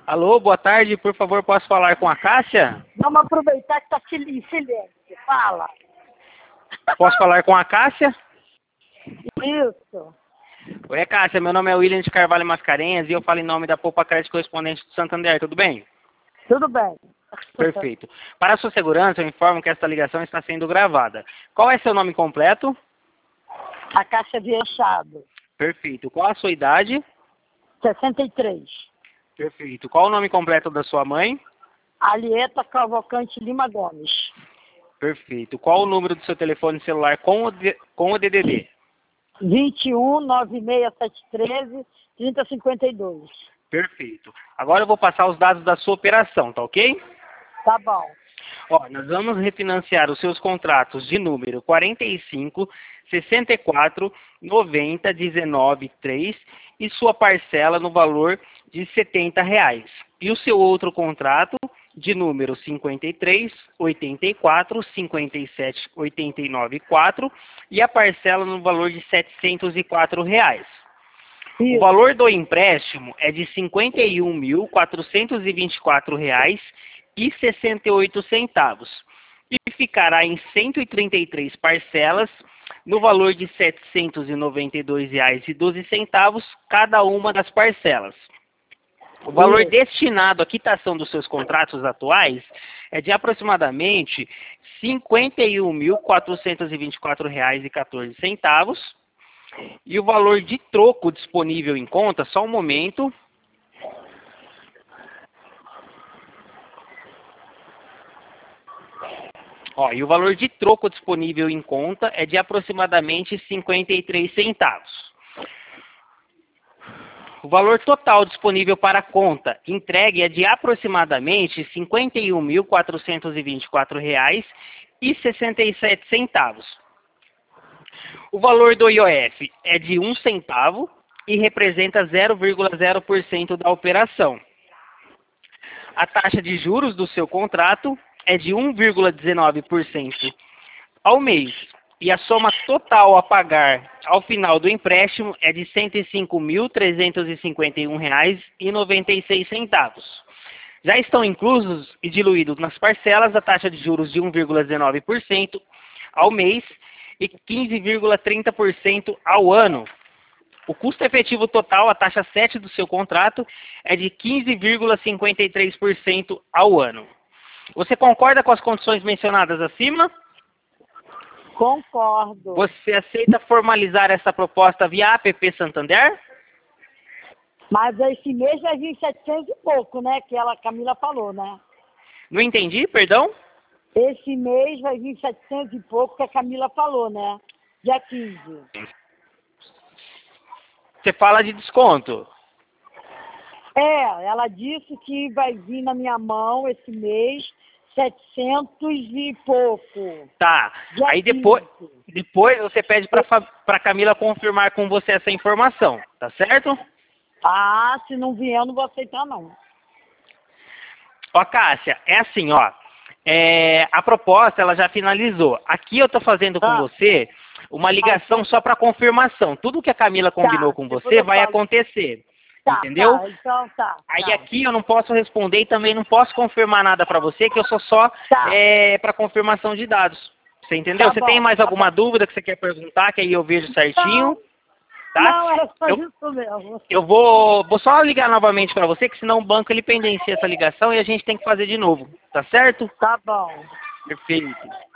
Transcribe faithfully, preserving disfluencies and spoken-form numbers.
Alô, boa tarde, por favor, posso falar com a Cássia? Vamos aproveitar que está em silêncio. Fala. Posso falar com a Cássia? Isso. Oi, Cássia, meu nome é William de Carvalho Mascarenhas e eu falo em nome da Poupa Crédito Correspondente do Santander, tudo bem? Tudo bem. Perfeito. Para a sua segurança, eu informo que esta ligação está sendo gravada. Qual é seu nome completo? A Caixa de Eixado. Perfeito. Qual a sua idade? sessenta e três. Perfeito. Qual o nome completo da sua mãe? Alieta Cavalcante Lima Gomes. Perfeito. Qual o número do seu telefone celular com o, D- com o D D D? vinte e um, nove seis sete três, trinta cinquenta e dois. Perfeito. Agora eu vou passar os dados da sua operação, tá ok? Tá bom. Ó, nós vamos refinanciar os seus contratos de número quarenta e cinco, sessenta e quatro, noventa, dezenove, três e sua parcela no valor de setenta reais. E o seu outro contrato de número cinquenta e três, oitenta e quatro, cinquenta e sete, oitenta e nove, quatro e a parcela no valor de setecentos e quatro reais. O Isso. valor do empréstimo é de cinquenta e um mil, quatrocentos e vinte e quatro reais e sessenta e oito centavos e ficará em cento e trinta e três parcelas no valor de setecentos e noventa e dois reais e doze centavos cada uma das parcelas. O valor Isso. destinado à quitação dos seus contratos atuais é de aproximadamente cinquenta e um mil, quatrocentos e vinte e quatro reais e quatorze centavos. E o valor de troco disponível em conta, só um momento. Ó, e o valor de troco disponível em conta é de aproximadamente cinquenta e três centavos. O valor total disponível para a conta entregue é de aproximadamente cinquenta e um mil, quatrocentos e vinte e quatro reais e sessenta e sete centavos. O valor do I O F é de um centavo e representa zero vírgula zero por cento da operação. A taxa de juros do seu contrato é de um vírgula dezenove por cento ao mês. E a soma total a pagar ao final do empréstimo é de cento e cinco mil, trezentos e cinquenta e um reais e noventa e seis centavos. Já estão inclusos e diluídos nas parcelas a taxa de juros de um vírgula dezenove por cento ao mês e quinze vírgula trinta por cento ao ano. O custo efetivo total, a taxa sete do seu contrato, é de quinze vírgula cinquenta e três por cento ao ano. Você concorda com as condições mencionadas acima? Concordo. Você aceita formalizar essa proposta via A P P Santander? Mas esse mês vai vir setecentos e pouco, né? Que ela, a Camila falou, né? Não entendi, perdão? Esse mês vai vir setecentos e pouco que a Camila falou, né? Dia quinze. Você fala de desconto. É, ela disse que vai vir na minha mão esse mês setecentos e pouco. Tá. Dia Aí depois, quinze. depois você pede para Camila confirmar com você essa informação, tá certo? Ah, se não vier, eu não vou aceitar, não. Ó, Cássia, é assim, ó. É, a proposta, ela já finalizou. Aqui eu tô fazendo com Ah. você uma ligação só para confirmação. Tudo que a Camila combinou com depois você eu vai falo. acontecer. Tá, Entendeu? tá, então tá. Aí tá. aqui eu não posso responder e também não posso confirmar nada para você, que eu sou só Tá. é, para confirmação de dados. Você entendeu? Tá Você bom, tem mais tá alguma bom. dúvida que você quer perguntar, que aí eu vejo certinho? Não, Tá? não, era só eu, isso mesmo. eu vou, vou só ligar novamente para você, que senão o banco ele pendencia essa ligação e a gente tem que fazer de novo. Tá certo? Tá bom. Perfeito.